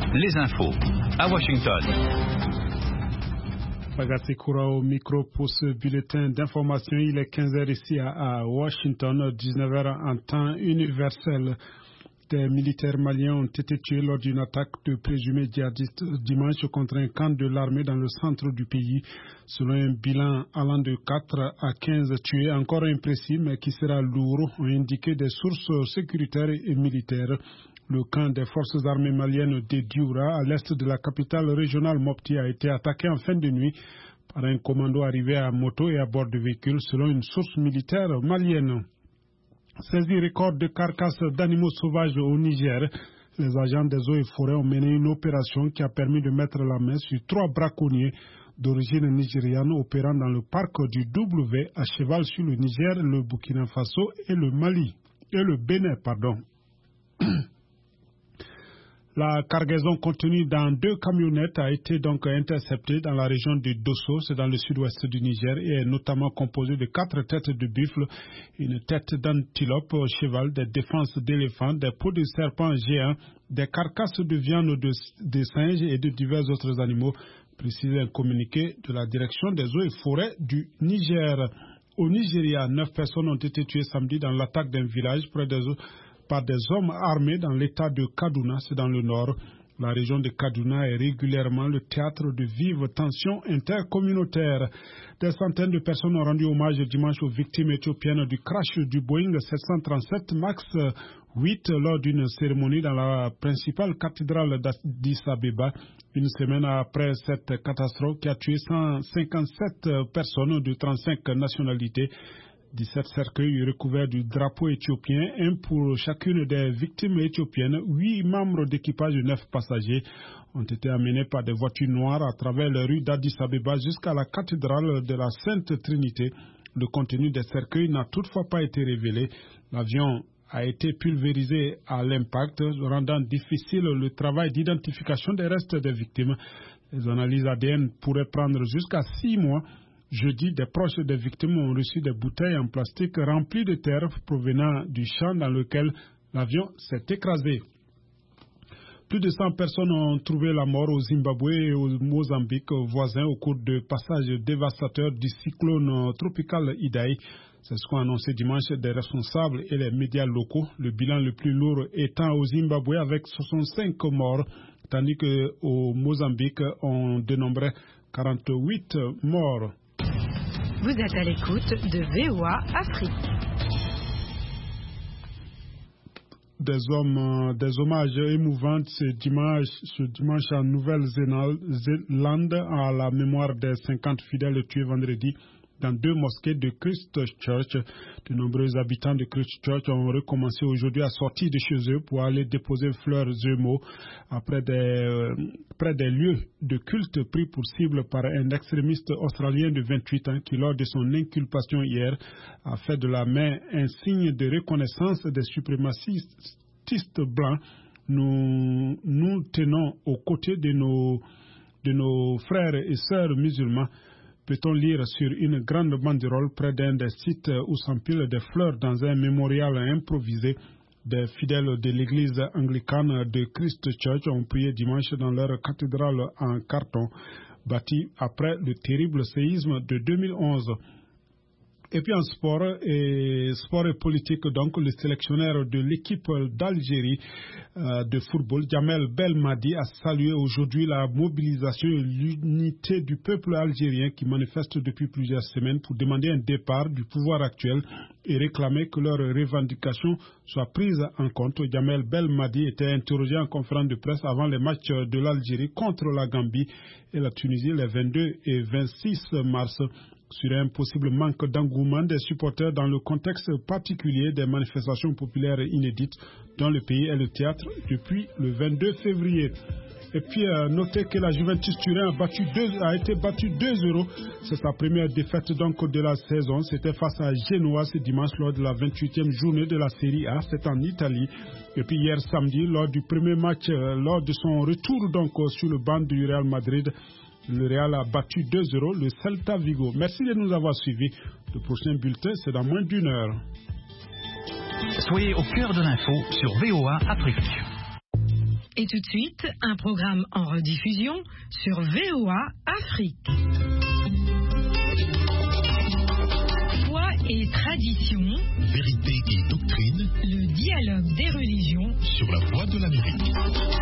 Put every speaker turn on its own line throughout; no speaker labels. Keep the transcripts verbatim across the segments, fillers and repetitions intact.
les infos à Washington.
Bagassi Koura au micro pour ce bulletin d'information. Il est quinze heures ici à, à Washington, dix-neuf heures en temps universel. Des militaires maliens ont été tués lors d'une attaque de présumés djihadistes dimanche contre un camp de l'armée dans le centre du pays. Selon un bilan allant de quatre à quinze tués, encore imprécis mais qui sera lourd, ont indiqué des sources sécuritaires et militaires. Le camp des forces armées maliennes de Dioura, à l'est de la capitale régionale Mopti, a été attaqué en fin de nuit par un commando arrivé à moto et à bord de véhicules, selon une source militaire malienne. Saisie record de carcasses d'animaux sauvages au Niger, les agents des eaux et forêts ont mené une opération qui a permis de mettre la main sur trois braconniers d'origine nigériane opérant dans le parc du W à cheval sur le Niger, le Burkina Faso et le Mali, et le Bénin, pardon. La cargaison contenue dans deux camionnettes a été donc interceptée dans la région de Dosso, c'est dans le sud-ouest du Niger, et est notamment composée de quatre têtes de buffle, une tête d'antilope, cheval, des défenses d'éléphants, des peaux de serpents géants, des carcasses de viande de, de singes et de divers autres animaux, précise un communiqué de la direction des eaux et forêts du Niger. Au Nigeria, neuf personnes ont été tuées samedi dans l'attaque d'un village près des eaux par des hommes armés dans l'état de Kaduna, c'est dans le nord. La région de Kaduna est régulièrement le théâtre de vives tensions intercommunautaires. Des centaines de personnes ont rendu hommage dimanche aux victimes éthiopiennes du crash du Boeing sept cent trente-sept max huit lors d'une cérémonie dans la principale cathédrale d'Addis Abeba, une semaine après cette catastrophe qui a tué cent cinquante-sept personnes de trente-cinq nationalités. dix-sept cercueils recouverts du drapeau éthiopien, un pour chacune des victimes éthiopiennes. Huit membres d'équipage et neuf passagers ont été amenés par des voitures noires à travers les rues d'Addis Abeba jusqu'à la cathédrale de la Sainte Trinité. Le contenu des cercueils n'a toutefois pas été révélé. L'avion a été pulvérisé à l'impact, rendant difficile le travail d'identification des restes des victimes. Les analyses A D N pourraient prendre jusqu'à six mois. Jeudi, des proches des victimes ont reçu des bouteilles en plastique remplies de terre provenant du champ dans lequel l'avion s'est écrasé. Plus de cent personnes ont trouvé la mort au Zimbabwe et au Mozambique voisins au cours de passages dévastateurs du cyclone tropical Idai. C'est ce qu'ont annoncé dimanche des responsables et les médias locaux. Le bilan le plus lourd étant au Zimbabwe avec soixante-cinq morts, tandis qu'au Mozambique, on dénombrait quarante-huit morts.
Vous êtes à l'écoute de V O A Afrique.
Des, hommes, des hommages émouvants ce dimanche, ce dimanche en Nouvelle-Zélande à la mémoire des cinquante fidèles tués vendredi dans deux mosquées de Christchurch. De nombreux habitants de Christchurch ont recommencé aujourd'hui à sortir de chez eux pour aller déposer fleurs et mots après des, euh, près des lieux de culte pris pour cible par un extrémiste australien de vingt-huit ans qui, lors de son inculpation hier, a fait de la main un signe de reconnaissance des suprémacistes blancs. Nous nous tenons aux côtés de nos, de nos frères et sœurs musulmans. Peut-on lire sur une grande banderole près d'un des sites où s'empilent des fleurs dans un mémorial improvisé. Des fidèles de l'église anglicane de Christchurch ont prié dimanche dans leur cathédrale en carton, bâtie après le terrible séisme de deux mille onze. Et puis en sport et, sport et politique, donc le sélectionneur de l'équipe d'Algérie euh, de football, Djamel Belmadi, a salué aujourd'hui la mobilisation et l'unité du peuple algérien qui manifeste depuis plusieurs semaines pour demander un départ du pouvoir actuel et réclamer que leurs revendications soient prises en compte. Djamel Belmadi était interrogé en conférence de presse avant les matchs de l'Algérie contre la Gambie et la Tunisie les vingt-deux et vingt-six mars. Sur un possible manque d'engouement des supporters dans le contexte particulier des manifestations populaires inédites dont le pays est le théâtre depuis le vingt-deux février. Et puis, euh, notez que la Juventus Turin a, battu deux, a été battue deux zéro. C'est sa première défaite donc de la saison. C'était face à Genoa ce dimanche lors de la vingt-huitième journée de la Série A. C'est en Italie. Et puis hier samedi, lors du premier match, euh, lors de son retour donc euh, sur le banc du Real Madrid, le Real a battu deux zéro le Celta Vigo. Merci de nous avoir suivis. Le prochain bulletin, c'est dans moins d'une heure.
Soyez au cœur de l'info sur V O A Afrique.
Et tout de suite, un programme en rediffusion sur V O A Afrique. Foi et tradition,
vérité et doctrine,
le dialogue des religions
sur la voie de l'Amérique.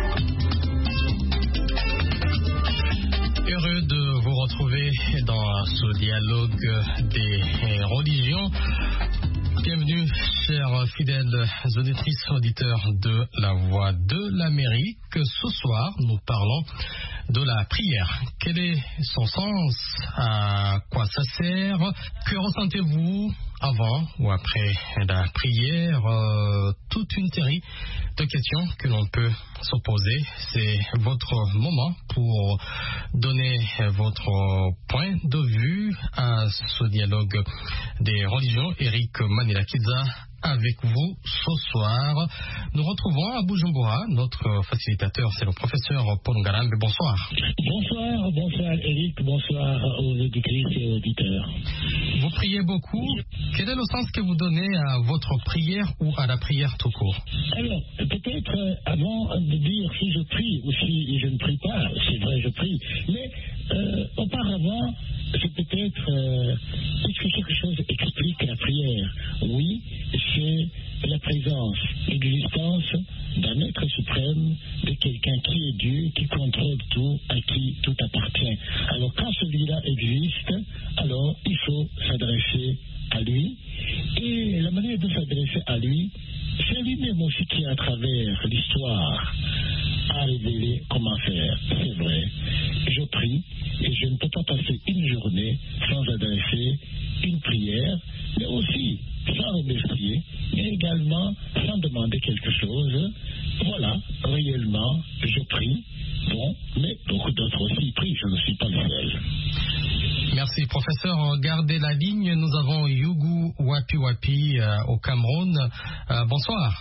Heureux de vous retrouver dans ce dialogue des religions. Bienvenue, chers fidèles auditrices, auditeurs de la Voix de l'Amérique. Ce soir, nous parlons de la prière. Quel est son sens? À quoi ça sert? Que ressentez-vous avant ou après la prière? euh, Toute une série de questions que l'on peut se poser. C'est votre moment pour donner votre point de vue à ce dialogue des religions. Eric Manila-Kiza avec vous ce soir. Nous retrouvons à Bujumbura notre facilitateur, c'est le professeur Paul Ngarambe. Bonsoir.
Bonsoir, bonsoir Eric, bonsoir aux auditrices et auditeurs.
Vous priez beaucoup. Quel est le sens que vous donnez à votre prière ou à la prière tout court?
Alors, peut-être euh, avant de dire si je prie ou si je ne prie pas, c'est vrai, je prie, mais euh, auparavant, c'est peut-être, euh, est-ce que quelque chose explique la prière? Oui, c'est la présence, l'existence d'un être suprême, de quelqu'un qui est Dieu, qui contrôle tout, à qui tout appartient. Alors quand celui-là existe, alors il faut s'adresser à lui. Et la manière de s'adresser à lui, c'est lui-même aussi qui, à travers l'histoire, a révélé comment faire. C'est vrai, je prie et je ne peux pas passer une journée sans adresser une prière, mais aussi sans remercier, mais également sans demander quelque chose. Voilà, réellement, je prie. Bon, mais beaucoup d'autres aussi prient, je ne suis pas le seul.
Merci, professeur. Gardez la ligne. Nous avons Yugu Wapi Wapi euh, au Cameroun. Euh, bonsoir.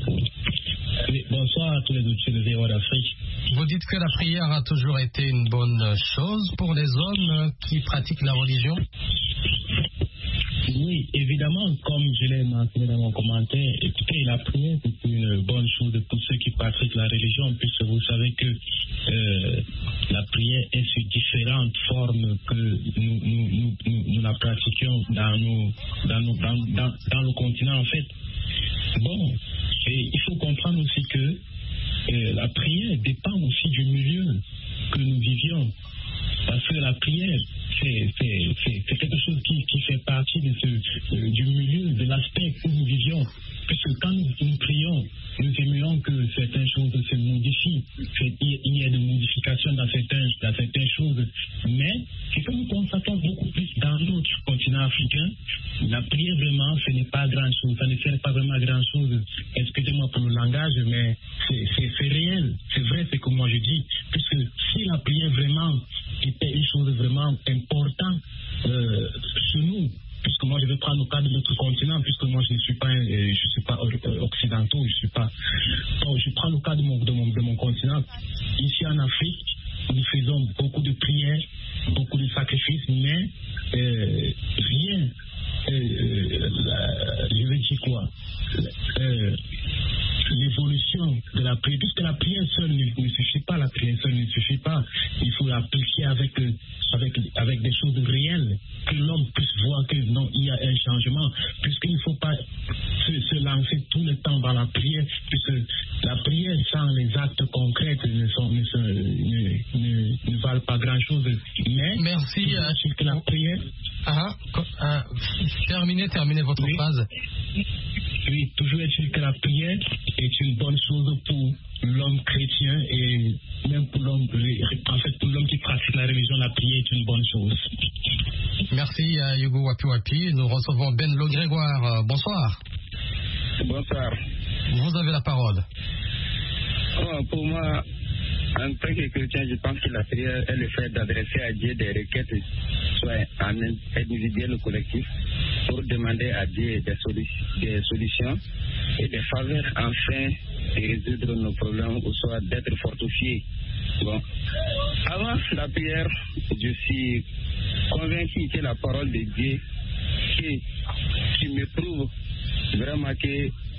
Oui, bonsoir à tous les auditeurs de V O A d'Afrique.
Vous dites que la prière a toujours été une bonne chose pour les hommes qui pratiquent la religion?
Oui, évidemment, comme je l'ai mentionné dans mon commentaire, écoutez, la prière, c'est une bonne chose pour ceux qui pratiquent la religion, puisque vous savez que euh, la prière est sous différentes formes que nous, nous, nous, nous, nous la pratiquions dans, nos, dans, nos, dans, dans, dans le continent, en fait. Bon, et il faut comprendre aussi que euh, la prière dépend aussi du milieu que nous vivions. Parce que la prière, c'est, c'est, c'est, c'est quelque chose qui, qui fait partie de ce, euh, du milieu, de l'aspect où nous vivions. Puisque quand nous, nous prions, nous aimerions que certaines choses se modifient, qu'il y ait de modifications dans certaines, dans certaines choses. Mais ce que nous constatons beaucoup plus dans notre continent africain, la prière vraiment, ce n'est pas grand-chose, ça ne sert pas vraiment à grand-chose. Excusez-moi pour le langage, mais c'est, c'est, c'est réel, c'est vrai ce que moi je dis. Puisque si la prière vraiment était une chose vraiment importante euh, chez nous, puisque moi je vais prendre le cas de notre continent, puisque moi je ne suis pas, euh, je suis pas occidental, je suis pas. Donc je prends le cas de mon, de mon, de mon continent. Ici en Afrique, nous faisons beaucoup de prières, beaucoup de sacrifices, mais euh, rien. Euh, la, je vais dire quoi euh, l'évolution de la prière, puisque la prière seule ne, ne suffit pas, la prière seule ne suffit pas, il faut l'appliquer avec, avec, avec des choses réelles, que l'homme puisse voir que non, il y a un changement, puisqu'il ne faut pas se, se lancer tout le temps dans la prière, puisque la prière sans les actes concrets ne, sont, ne, ne, ne, ne valent pas grand chose. Mais
merci
euh, que la prière.
Ah, ah, terminez, terminez votre
oui.
phrase.
Oui, toujours est-il que la prière est une bonne chose pour l'homme chrétien et même pour l'homme, en fait, pour l'homme qui pratique la religion, la prière est une bonne chose.
Merci à Yugu Wapi Wapi. Nous recevons Ben Le Grégoire. Bonsoir.
Bonsoir.
Vous avez la parole.
Oh, pour moi, en tant que chrétien, je pense que la prière est le fait d'adresser à Dieu des requêtes, soit en individuel ou collectif, pour demander à Dieu des, solu- des solutions et des faveurs afin de résoudre nos problèmes ou soit d'être fortifiés. Bon. Avant la prière, je suis convaincu que la parole de Dieu qui, qui me prouve vraiment que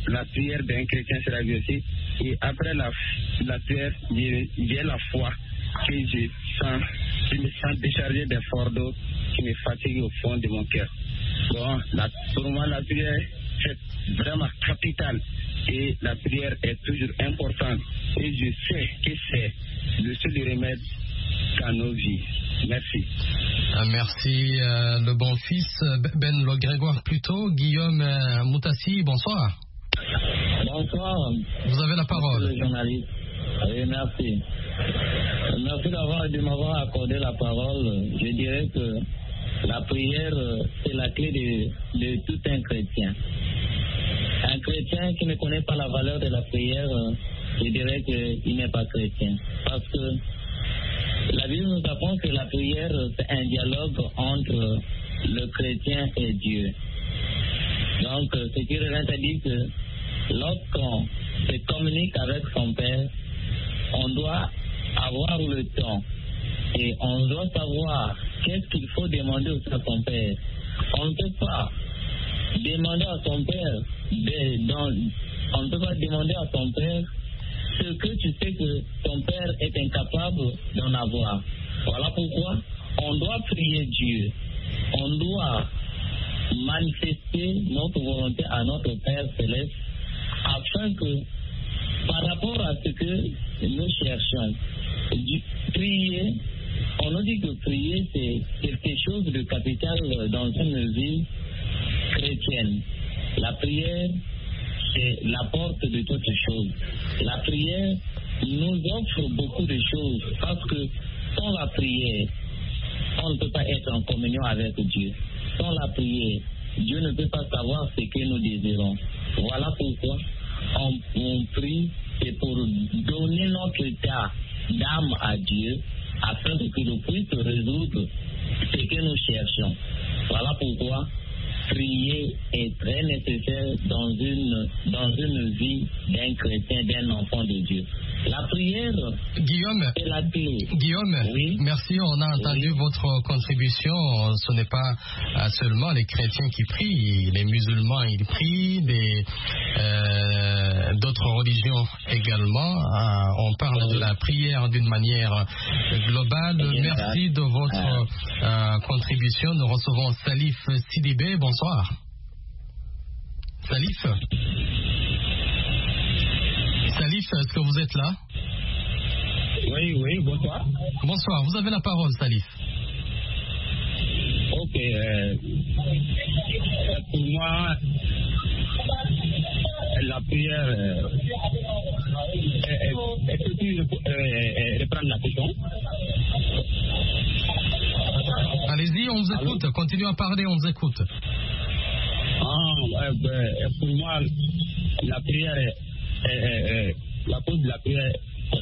la prière d'un chrétien sera exaucée. Et après la, la prière, j'ai la foi que je sens, je me sens déchargé des fardeaux qui me fatiguent au fond de mon cœur. Bon, la, pour moi, la prière, c'est vraiment capital. Et la prière est toujours importante. Et je sais que c'est le seul remède à nos vies. Merci.
Merci, euh, le bon fils Ben Le Grégoire plutôt. Guillaume euh, Moutassi, bonsoir.
Bonsoir.
Vous avez la parole.
Monsieur le journaliste. Oui, merci. Merci d'avoir, de m'avoir accordé la parole. Je dirais que la prière, c'est la clé de, de tout un chrétien. Un chrétien qui ne connaît pas la valeur de la prière, je dirais qu'il n'est pas chrétien. Parce que la Bible nous apprend que la prière, c'est un dialogue entre le chrétien et Dieu. Donc, ce qui revient à dire que lorsqu'on se communique avec son Père, on doit avoir le temps et on doit savoir qu'est-ce qu'il faut demander à son Père. On ne peut pas demander à son Père, de, dans, on ne peut pas demander à son Père ce que tu sais que ton Père est incapable d'en avoir. Voilà pourquoi on doit prier Dieu. On doit manifester notre volonté à notre Père Céleste afin que, par rapport à ce que nous cherchons, prier, on nous dit que prier c'est quelque chose de capital dans une vie chrétienne. La prière, c'est la porte de toutes choses. La prière nous offre beaucoup de choses parce que sans la prière, on ne peut pas être en communion avec Dieu. Sans la prière, Dieu ne peut pas savoir ce que nous désirons. Voilà pourquoi on, on prie, c'est pour donner notre état d'âme à Dieu afin que nous puissions résoudre ce que nous cherchons. Voilà pourquoi prier est très nécessaire dans une, dans une vie d'un chrétien, d'un enfant de Dieu. La prière,
Guillaume,
est la clé.
Guillaume, oui. Merci, on a entendu oui. votre contribution. Ce n'est pas euh, seulement les chrétiens qui prient, les musulmans ils prient, les, euh, d'autres religions également. Euh, on parle oui. de la prière d'une manière globale. Oui. Merci de votre euh, contribution. Nous recevons Salif Sidibé. Bonsoir. Salif Salif, est-ce que vous êtes là?
Oui, oui, bonsoir.
Bonsoir, vous avez la parole, Salif.
Ok, euh, pour moi, la prière, euh, est-ce que tu euh, reprends la question?
Allez-y, on vous écoute. Allô? Continuez à parler, on vous écoute.
Ah, euh, ben, pour moi, la prière est Euh, euh, la cause de la prière,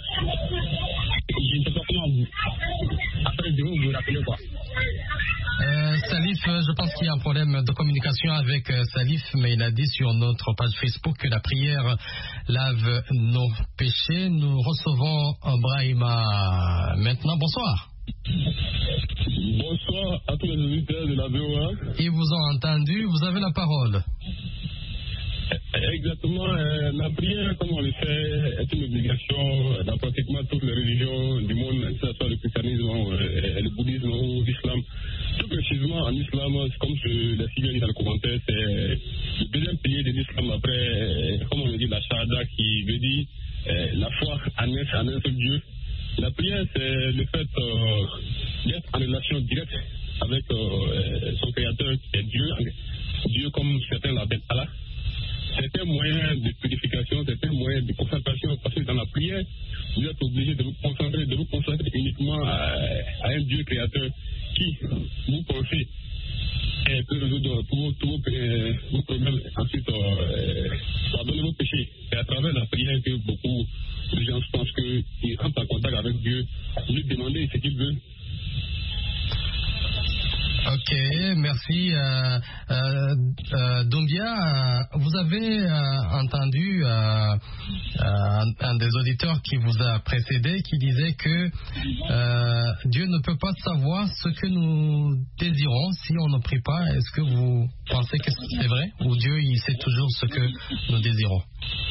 je ne sais pas comment vous. Après, je vais vous rappeler quoi.
Euh, Salif, je pense qu'il y a un problème de communication avec euh, Salif, mais il a dit sur notre page Facebook que la prière lave nos péchés. Nous recevons Brahima maintenant. Bonsoir.
Bonsoir à tous les auditeurs de la V O A.
Ils vous ont entendu, vous avez la parole.
Exactement, euh, la prière, comme on le sait, est une obligation dans pratiquement toutes les religions du monde, que ce soit le christianisme, euh, le bouddhisme ou l'islam. Tout précisément, en islam, comme je l'ai si bien dit dans le commentaire, c'est le deuxième pilier de l'islam après, comme on le dit, la shahada, qui veut dire euh, la foi en un, en un seul Dieu. La prière, c'est le fait euh, d'être en relation directe avec euh, son créateur, qui est Dieu, Dieu comme certains l'appellent Allah. C'est un moyen de purification, c'est un moyen de concentration, parce que dans la prière, vous êtes obligé de vous concentrer, de vous concentrer uniquement à, à un Dieu créateur qui vous confie et peut résoudre tous vos, tous vos, euh, vos problèmes, ensuite euh, pardonner vos péchés. C'est à travers la prière que beaucoup de gens pensent qu'ils rentrent en contact avec Dieu, lui demander ce qu'il veut.
Ok, merci. Euh, euh, euh, Doumbia, vous avez euh, entendu euh, euh, un des auditeurs qui vous a précédé qui disait que euh, Dieu ne peut pas savoir ce que nous désirons si on ne prie pas. Est-ce que vous pensez que c'est vrai ou Dieu il sait toujours ce que nous désirons?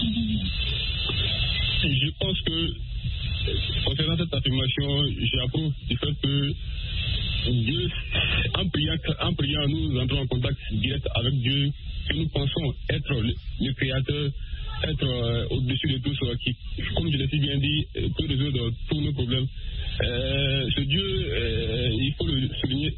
Je pense que concernant cette affirmation, j'approuve du fait que Dieu, en priant, en priant, nous entrons en contact direct avec Dieu, que nous pensons être le, le Créateur, être euh, au-dessus de tout ce qui, comme je l'ai si bien dit, peut résoudre tous nos problèmes. Euh, ce Dieu, euh, il faut le souligner.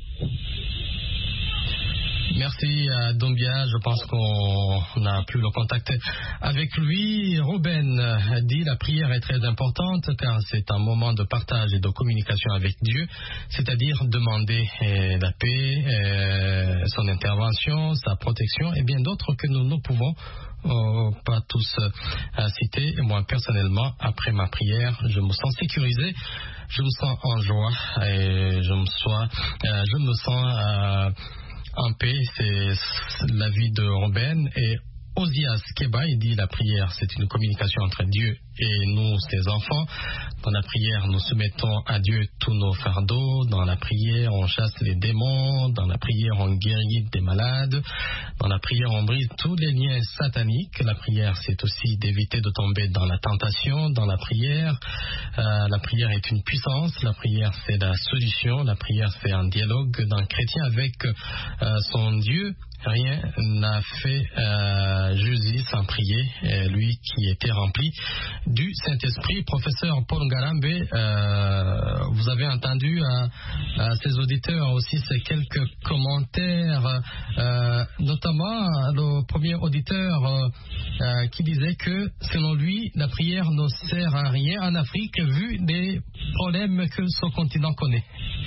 Merci à Doumbia, je pense qu'on n'a plus le contact avec lui. Ruben dit la prière est très importante car c'est un moment de partage et de communication avec Dieu, c'est-à-dire demander eh, la paix, eh, son intervention, sa protection et bien d'autres que nous ne pouvons oh, pas tous euh, citer. Et moi personnellement, après ma prière, je me sens sécurisé, je me sens en joie et je me, sois, euh, je me sens... Euh, en paix. C'est l'avis de Ruben. Et Osias Keba, il dit la prière, c'est une communication entre Dieu et nous, ses enfants. Dans la prière, nous soumettons à Dieu tous nos fardeaux. Dans la prière, on chasse les démons. Dans la prière, on guérit des malades. Dans la prière, on brise tous les liens sataniques. La prière, c'est aussi d'éviter de tomber dans la tentation. Dans la prière, euh, la prière est une puissance. La prière, c'est la solution. La prière, c'est un dialogue d'un chrétien avec euh, son Dieu. Rien n'a fait euh, Jésus sans prier, et lui qui était rempli du Saint-Esprit. Professeur Paul Ngarambe, euh, vous avez entendu à, à ces auditeurs aussi ces quelques commentaires, euh, notamment le premier auditeur euh, euh, qui disait que selon lui, la prière ne sert à rien en Afrique vu les problèmes que ce continent connaît.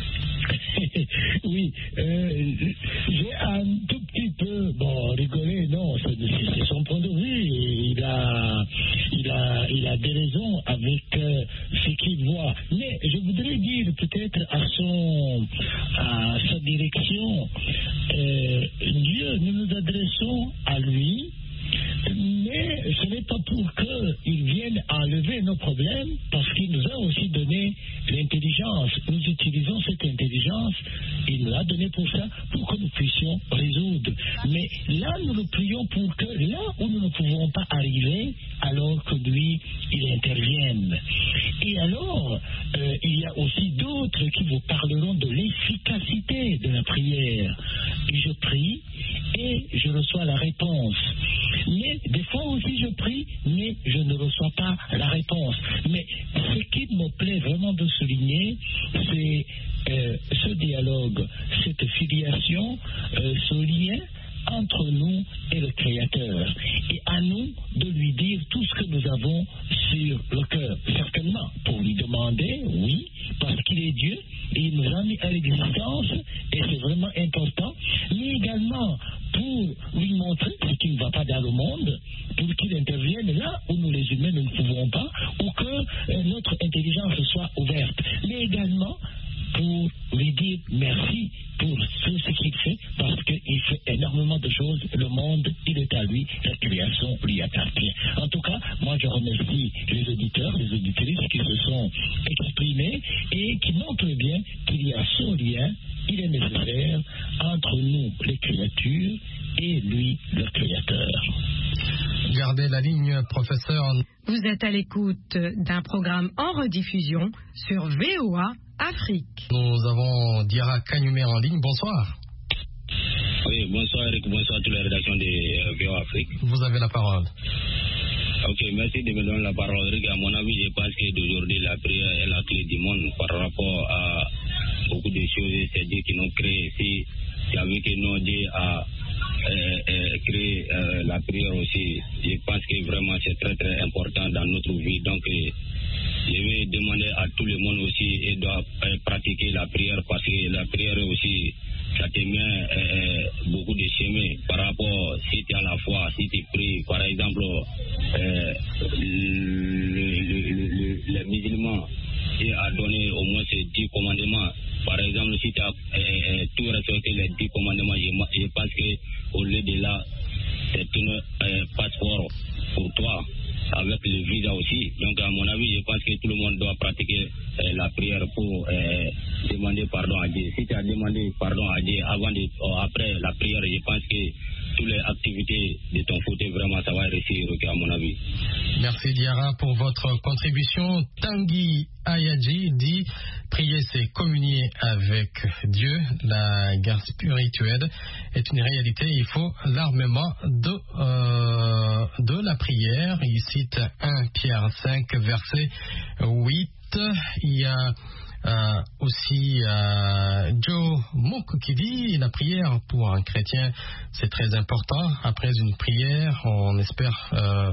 Oui, euh, j'ai un tout petit peu, bon, rigolé, non, c'est, c'est son point de vue, il a, il a, il a des raisons avec euh, ce qu'il voit, mais je voudrais dire peut-être à son, à sa direction, euh, Dieu, nous nous adressons à lui, mais ce n'est pas pour qu'il vienne enlever nos problèmes, parce qu'il nous a aussi donné l'intelligence. Nous utilisons cette intelligence, il nous l'a donné pour ça, pour que nous puissions résoudre. Mais là, nous le prions pour que, là où nous ne pouvons pas arriver, alors que lui, il intervienne. Et alors, euh, il y a aussi d'autres qui vous parleront de l'efficacité de la prière. Je prie et je reçois la réponse. Mais des fois aussi je prie, mais je ne reçois pas la réponse. Mais ce qui me plaît vraiment de souligner, c'est euh, ce dialogue, cette filiation, euh, ce lien entre nous et le Créateur. Et à nous de lui dire tout ce que nous avons sur le cœur. Certainement, pour lui demander, oui, parce qu'il est Dieu, et il nous a mis à l'existence, et c'est vraiment important, mais également pour lui montrer ce qui ne va pas dans le monde, pour qu'il intervienne là où nous les humains ne pouvons pas, ou que euh, notre intelligence soit ouverte, mais également pour lui dire merci pour tout ce qu'il fait, parce qu'il fait énormément de choses. Le monde, il est à lui, la création lui appartient. En tout cas, moi je remercie les auditeurs, les auditrices qui se sont exprimés et qui montrent bien qu'il y a ce lien, il est nécessaire entre nous, les créatures, et lui, le Créateur.
Gardez la ligne, professeur.
Vous êtes à l'écoute d'un programme en rediffusion sur V O A Afrique.
Nous avons Diarra Kanyumer en ligne. Bonsoir.
Oui, bonsoir Eric, bonsoir à toute la rédaction de euh, V O A Afrique.
Vous avez la parole.
Ok, merci de me donner la parole. Eric, à mon avis, je pense que d'aujourd'hui, la prière est la clé du monde par rapport à beaucoup de choses. C'est Dieu qui nous crée. Si c'est avec que nous, Dieu a euh, euh, créé euh, la prière aussi, je pense que vraiment c'est très très important dans notre vie. Donc, euh, je vais demander à tout le monde aussi et doit euh, pratiquer la prière parce que la prière aussi, ça te met euh, beaucoup de chemins par rapport, si tu as la foi, si tu pries, par exemple, euh, le, le, le, le, les musulmans, et à donner au moins ces dix commandements. Par exemple, si tu as euh, euh, tout respecté les dix commandements, je, je pense qu'au lieu de là, c'est un euh, passeport pour toi, avec le visa aussi. Donc, à mon avis, je pense que tout le monde doit pratiquer euh, la prière pour euh, demander pardon à Dieu. Si tu as demandé pardon à Dieu avant de, euh, après la prière, je pense que toutes les activités de ton fauteuil, vraiment, ça va réussir, okay, à mon avis.
Merci Diarra pour votre contribution. Tanguy Ayadji dit prier, c'est communier avec Dieu. La guerre spirituelle est une réalité. Il faut l'armement de, euh, de la prière. Il cite un Pierre cinq, verset huit. Il y a Euh, aussi euh, Joe Mouk qui dit la prière pour un chrétien c'est très important. Après une prière on espère euh,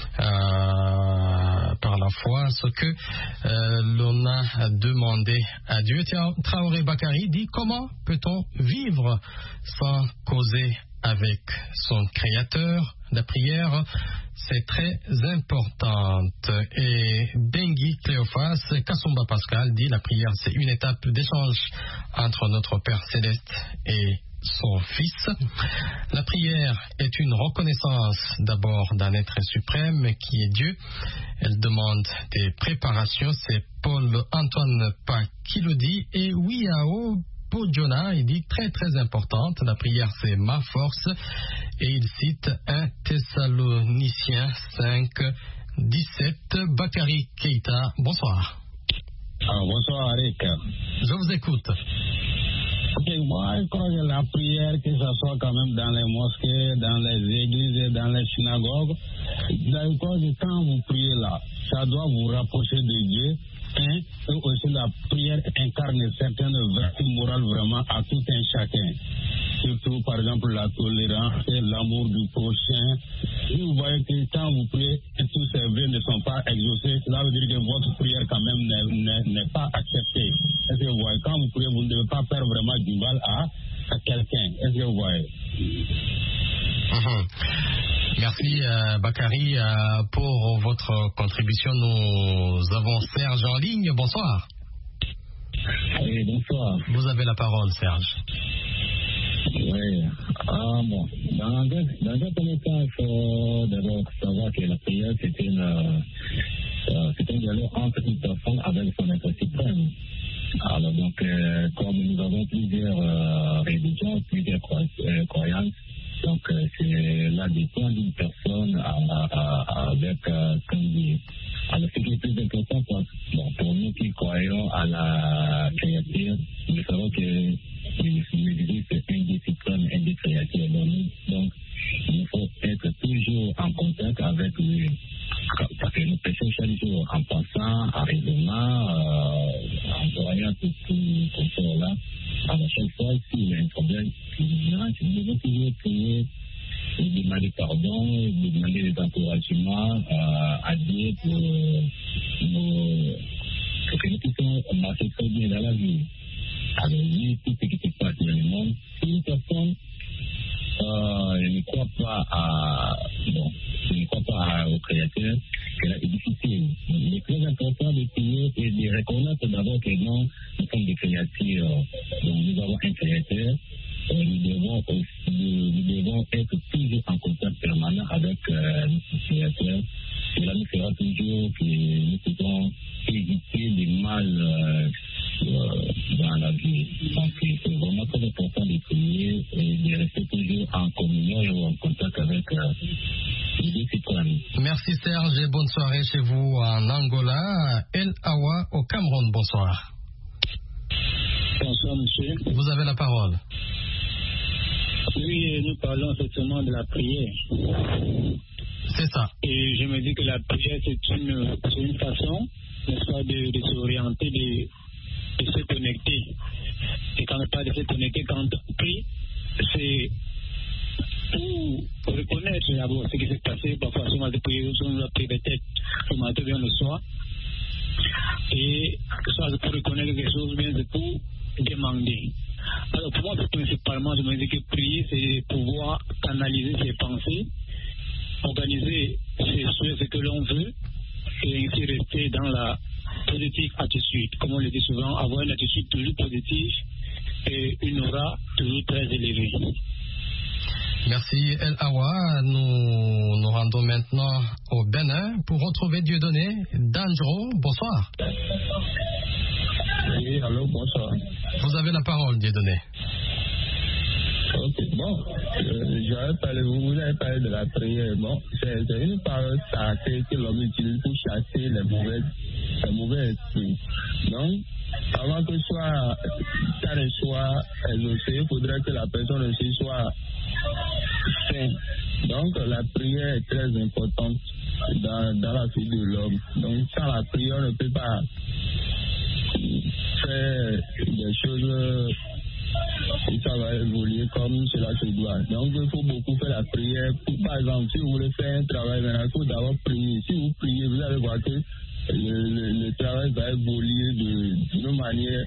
euh, par la foi ce que euh, l'on a demandé à Dieu. Traoré Bakari dit comment peut-on vivre sans causer avec son créateur? La prière, c'est très importante. Et Dengui Cléophas, Kassumba Pascal dit la prière, c'est une étape d'échange entre notre Père Céleste et son Fils. La prière est une reconnaissance d'abord d'un être suprême qui est Dieu. Elle demande des préparations. C'est Paul-Antoine Pac qui le dit. Et Wiao Jonah, il dit très très importante, la prière c'est ma force, et il cite un Thessaloniciens cinq, dix-sept. Bakari Keita, bonsoir.
Ah, bonsoir Eric.
Je vous écoute.
Ok, moi je crois que la prière, que ce soit quand même dans les mosquées, dans les églises et dans les synagogues, je crois que quand vous priez là, ça doit vous rapprocher de Dieu. Hein, et aussi la prière incarne certaines vertus morales vraiment à tout un chacun. Surtout par exemple la tolérance et l'amour du prochain. Si vous voyez que quand vous priez et tous ces vœux ne sont pas exaucés, cela veut dire que votre prière quand même n'est pas acceptée. Est-ce que vous voyez, quand vous priez, vous ne devez pas faire vraiment du mal à, à quelqu'un. Est-ce que vous voyez?
Mmh. Merci euh, Bakari euh, pour votre contribution. Nous avons Serge en ligne. Bonsoir.
Oui, bonsoir.
Vous avez la parole, Serge.
Oui. Ah bon. Dans un, dans un premier temps, il faut d'abord savoir que la prière, c'est une, euh, c'est un dialogue entre une personne avec son être suprême. Alors donc, euh, comme nous avons plusieurs euh, religions, plusieurs euh, croyances, donc euh, c'est là dépend d'une personne à, à, à, avec euh, ce qu'on dit. Alors ce qui est plus important, bon, pour nous qui croyons à la créature, nous savons que l'Église c'est un Dieu suprême, un Dieu créateur. Donc il faut être toujours en contact avec lui. Parce que nous prêchons chaque jour en pensant, en raisonnant, euh, en voyant tout ce là. Alors chaque fois, s'il y a un problème, nous devons toujours prier, demander pardon, demander des encouragements euh, à Dieu pour, pour, pour que nous puissions marcher très bien dans la vie. Alors oui, tout ce qui se passe dans le monde, si une personne euh, ne croit pas à, bon, ne croit pas à, au Créateur, c'est difficile. Il est très important de prier et de reconnaître d'abord que non, nous sommes des créatures. Donc nous avons un Créateur. Et nous devons, aussi, nous devons être toujours en contact permanent avec euh, notre Créateur. Cela nous fera toujours que nous pouvons éviter les mal euh, euh, dans la vie. Donc c'est vraiment très important de prier et de rester toujours en communion et en contact avec euh, les deux citoyens.
Merci Serge et bonne soirée chez vous en Angola. El Awa au Cameroun, bonsoir.
Bonsoir monsieur.
Vous avez la parole.
Oui, nous parlons effectivement de la prière.
C'est ça.
Et je me dis que la prière, c'est une, c'est une façon, n'est-ce pas, de, de s'orienter, de, de se connecter. Et quand on parle de se connecter, quand on prie, c'est pour reconnaître d'abord ce qui s'est passé. Parfois, souvent, de prier, on a pris des têtes, on matin bien le soir. Et ça, c'est pour reconnaître quelque chose, bien c'est pour demander. Alors pour moi, principalement, je me dis que prier, c'est pouvoir canaliser ses pensées, organiser ses souhaits, ce que l'on veut, et ainsi rester dans la positive attitude. Comme on le dit souvent, avoir une attitude toujours positive et une aura toujours très élevée.
Merci El Awa. Nous nous rendons maintenant au Bénin pour retrouver Dieudonné Danjro. Bonsoir.
Oui, allô, bonsoir.
Vous avez la parole, Dieudonné.
Ok, bon, euh, j'avais parlé, vous, vous avez parlé de la prière. Bon, c'est, c'est une parole sacrée que l'homme utilise pour chasser les mauvais, les mauvais esprits. Donc, avant que soit, ça ne soit exaucé, il faudrait que la personne aussi soit sainte. Donc, la prière est très importante dans, dans la vie de l'homme. Donc, sans la prière, on ne peut pas faire des choses et ça va évoluer comme cela se doit. Donc, il faut beaucoup faire la prière. Pour, par exemple, si vous voulez faire un travail, il faut d'abord prier. Si vous priez, vous allez voir que le, le, le travail va évoluer de, d'une manière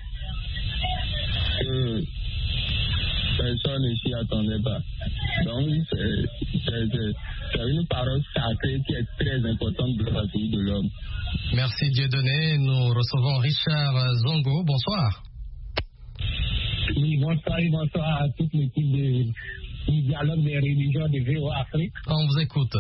que personne ne s'y attendait pas. Donc, c'est, c'est, c'est, c'est une parole sacrée qui est très importante dans la vie de l'homme.
Merci Dieudonné. Nous recevons Richard Zongo. Bonsoir.
Oui, bonsoir et bonsoir à toute l'équipe de, du dialogue des religions de V O Afrique.
On vous écoute.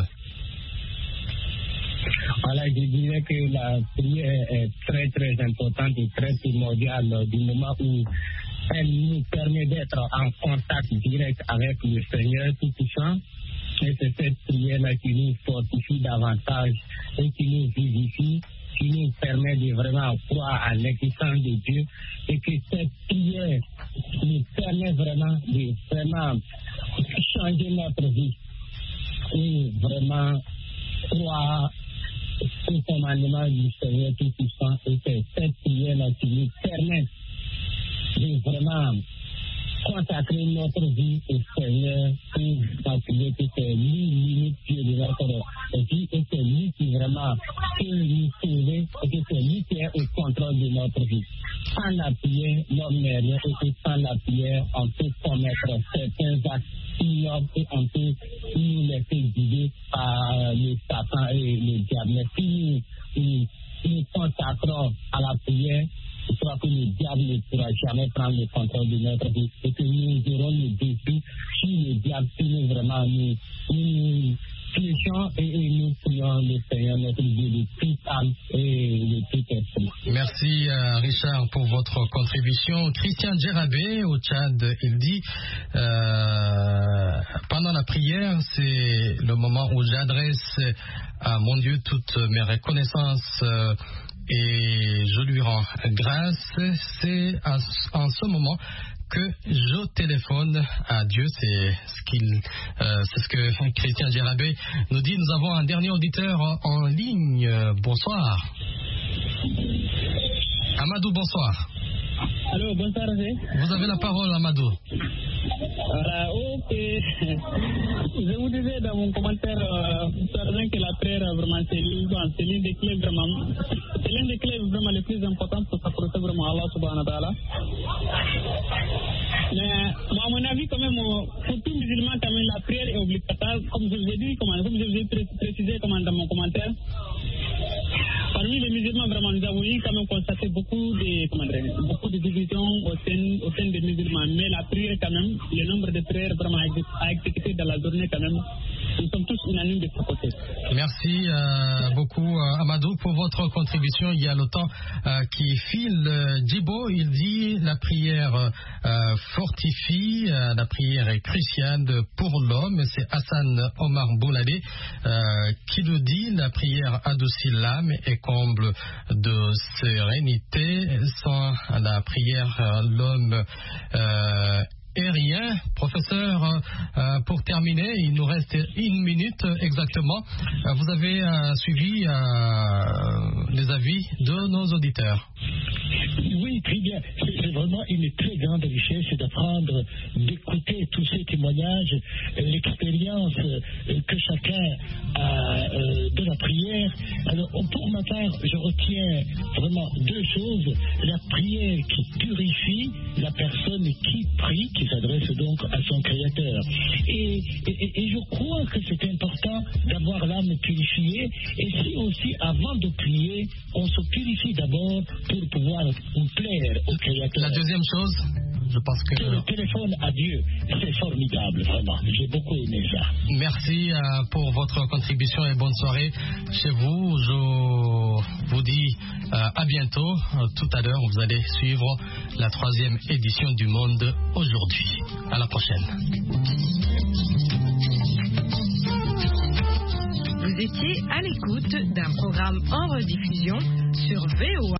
Voilà, je dirais que la prière est très très importante et très primordiale du moment où elle nous permet d'être en contact direct avec le Seigneur Tout-Puissant. Et c'est cette prière-là qui nous fortifie davantage et qui nous vivifie, qui nous permet de vraiment croire à l'existence de Dieu, et que cette prière nous permet vraiment de vraiment changer notre vie et vraiment croire au commandement du Seigneur Tout-Puissant. Et c'est cette prière-là qui nous permet de vraiment consacrer notre vie au Seigneur pour calculer que c'est lui l'unique Dieu de notre vie et c'est lui qui vraiment peut nous sauver et que c'est lui qui est au contrôle de notre vie. Sans la prière, l'homme n'est rien et sans la prière, on peut commettre certains actes ignobles et on peut nous laisser guider par le Satan et le diable. Mais si nous, nous, nous consacrons à la prière, je crois que le diable ne pourra jamais prendre le contrôle de notre vie et que nous aurons le défi si le diable peut nous vraiment nous, nous fléchons et, et nous prions le Seigneur notre Dieu de toute âme et de tout esprit.
Merci euh, Richard pour votre contribution. Christian Djerabé au Tchad, il dit euh, pendant la prière, c'est le moment où j'adresse à mon Dieu toutes mes reconnaissances euh, et je lui rends grâce. C'est en ce moment que je téléphone à Dieu. C'est ce qu'il, euh, c'est ce que Christian Djerabé nous dit. Nous avons un dernier auditeur en ligne. Bonsoir. Amadou, bonsoir.
Allô, bonsoir.
Vous avez la parole, Amadou.
Voilà, ok. Je vous disais dans mon commentaire, euh, que la prière, vraiment, c'est l'une des clés vraiment, c'est l'une des clés vraiment les plus importantes pour s'approcher vraiment à Allah subhanahu wa ta'ala. Mais, moi, à mon avis, quand même, pour tout musulman, quand même, la prière est obligatoire, comme je vous ai dit, comme, comme je vous ai précisé comme dans mon commentaire. Parmi les musulmans, vraiment, nous avons eu quand même constaté beaucoup de, comment dire, beaucoup de divisions au sein, au sein des musulmans. Mais la prière, quand même, le nombre de prières vraiment à exécuter dans la journée, quand même, nous sommes tous unanimes de ce côté.
Merci euh, beaucoup, euh, Amadou, pour votre contribution. Il y a le temps euh, qui file. Euh, Djibo, il dit la prière euh, fortifie, euh, la prière est cruciale pour l'homme. C'est Hassan Omar Boulade euh, qui le dit. La prière adoucit l'âme et comble de sérénité. Sans la prière, l'homme euh, est rien. Professeur, euh, pour terminer, il nous reste une minute exactement. Euh, vous avez euh, suivi euh, les avis de nos auditeurs.
Oui,
Oui, très bien. C'est vraiment une très grande richesse d'apprendre, d'écouter tous ces témoignages, l'expérience que chacun a de la prière. Alors, pour ma part, je retiens vraiment deux choses. La prière qui purifie la personne qui prie, qui s'adresse donc à son Créateur. Et, et, et je crois que c'est important d'avoir l'âme purifiée. Et si aussi, avant de prier, on se purifie d'abord pour pouvoir plaire au Créateur.
La deuxième chose, je pense que...
Le téléphone à Dieu, c'est formidable, vraiment. J'ai beaucoup aimé ça.
Merci euh, pour votre contribution et bonne soirée chez vous. Je vous dis euh, à bientôt. Tout à l'heure, vous allez suivre la troisième édition du Monde aujourd'hui. À la prochaine.
Vous étiez à l'écoute d'un programme en rediffusion sur V O A.